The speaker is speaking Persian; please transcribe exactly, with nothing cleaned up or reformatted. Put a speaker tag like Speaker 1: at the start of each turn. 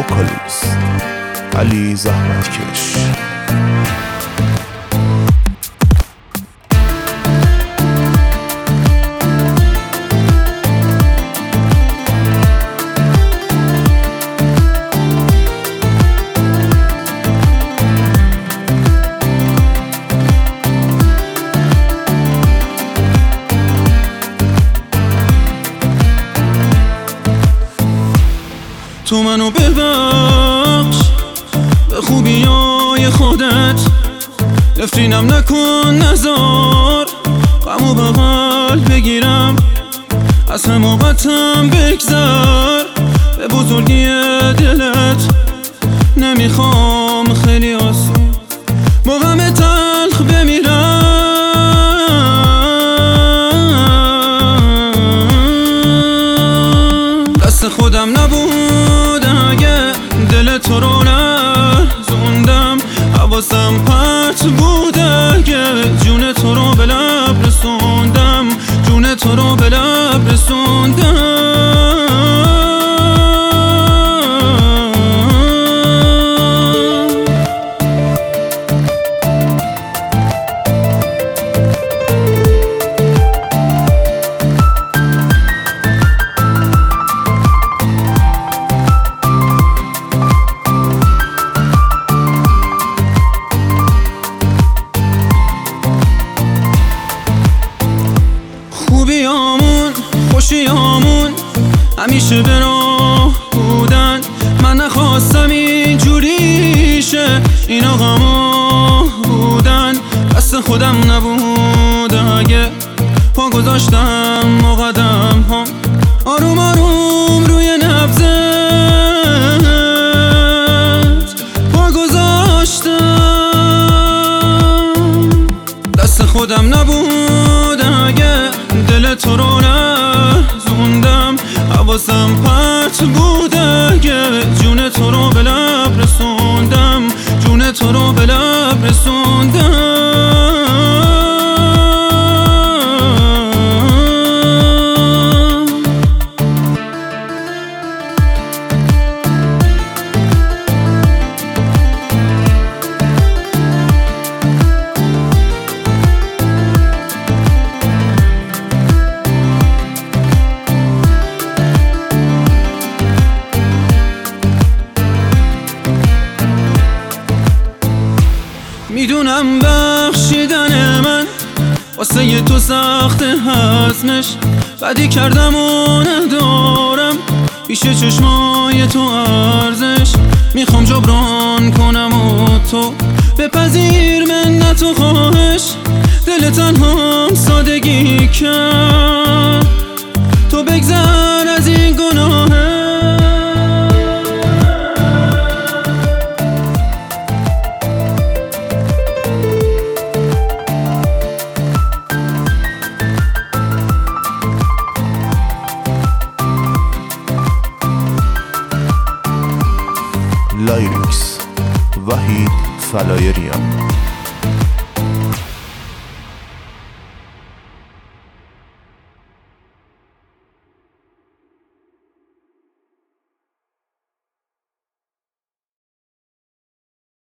Speaker 1: وکالیست علی زحمتکش.
Speaker 2: تو منو ببخش به خوبیای خودت، نفرینم نکن نزار غمو بغل بگیرم، از حماقتم بگذر به بزرگی دلت. نمیخوام خیلی آسون با غم تلخ بمیرم، دست خودم نبود اگه دل تو رو لرزوندم، حواسم پرت بود اگه جون تو رو به لب رسوندم، جون تو رو به لب رسوندم. خوبیامون خوشیامون همیشه به راه بودن، من نخواستم اینجوری شه اینا غما بودن، دست خودم نبود اگه پا گذاشتم و قدم هم آروم آروم روی نبضت پا گذاشتم، دست خودم نبود اگه دل تو رو لرزوندم، حواسم پرت بود اگه جون تو رو به لب رسوندم، جون تو رو به لب رسوندم. میدونم بخشیدن من واسه تو سخت هضمش، بدی کردم و ندارم پیش چشمای تو ارزش، میخوام جبران کنم و تو بپذیر منت و خواهش، دل تنهام سادگی کرد تو بگذر از این گناهه.
Speaker 1: لایریکس وحید فلایریان.